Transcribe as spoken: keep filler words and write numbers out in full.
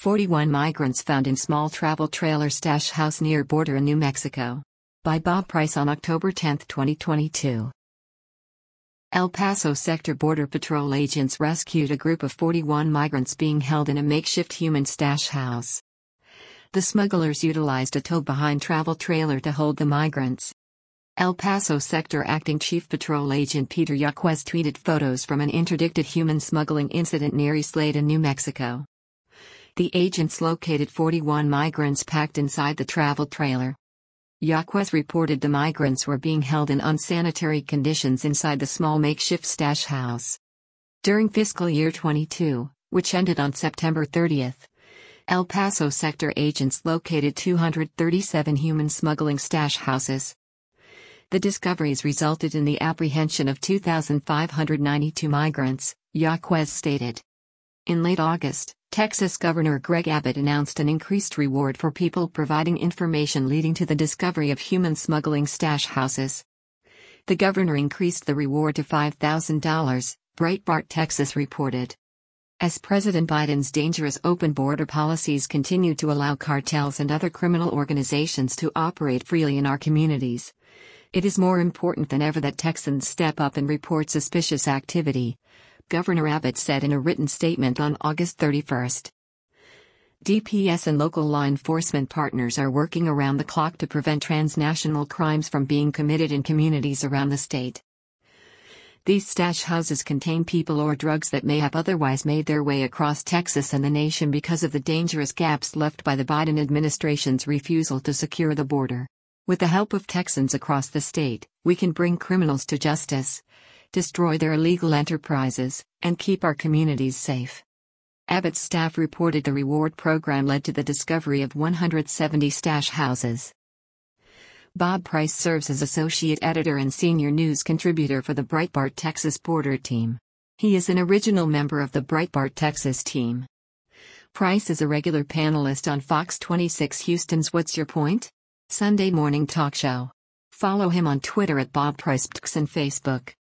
forty-one migrants found in small travel trailer stash house near border in New Mexico. By Bob Price on October tenth, twenty twenty-two. El Paso Sector Border Patrol agents rescued a group of forty-one migrants being held in a makeshift human stash house. The smugglers utilized a tow-behind travel trailer to hold the migrants. El Paso Sector Acting Chief Patrol Agent Peter Yaquez tweeted photos from an interdicted human smuggling incident near Isleta, New Mexico. The agents located forty-one migrants packed inside the travel trailer. Yaquez reported the migrants were being held in unsanitary conditions inside the small makeshift stash house. During fiscal year twenty-two, which ended on September thirtieth, El Paso Sector agents located two hundred thirty-seven human smuggling stash houses. The discoveries resulted in the apprehension of two thousand five hundred ninety-two migrants, Yaquez stated. In late August, Texas Governor Greg Abbott announced an increased reward for people providing information leading to the discovery of human smuggling stash houses. The governor increased the reward to five thousand dollars, Breitbart Texas reported. As President Biden's dangerous open border policies continue to allow cartels and other criminal organizations to operate freely in our communities, it is more important than ever that Texans step up and report suspicious activity, Governor Abbott said in a written statement on August thirty-first. D P S and local law enforcement partners are working around the clock to prevent transnational crimes from being committed in communities around the state. These stash houses contain people or drugs that may have otherwise made their way across Texas and the nation because of the dangerous gaps left by the Biden administration's refusal to secure the border. With the help of Texans across the state, we can bring criminals to justice, destroy their illegal enterprises, and keep our communities safe. Abbott's staff reported the reward program led to the discovery of one hundred seventy stash houses. Bob Price serves as associate editor and senior news contributor for the Breitbart Texas Border Team. He is an original member of the Breitbart Texas team. Price is a regular panelist on Fox twenty-six Houston's What's Your Point? Sunday morning talk show. Follow him on Twitter at Bob Price and Facebook.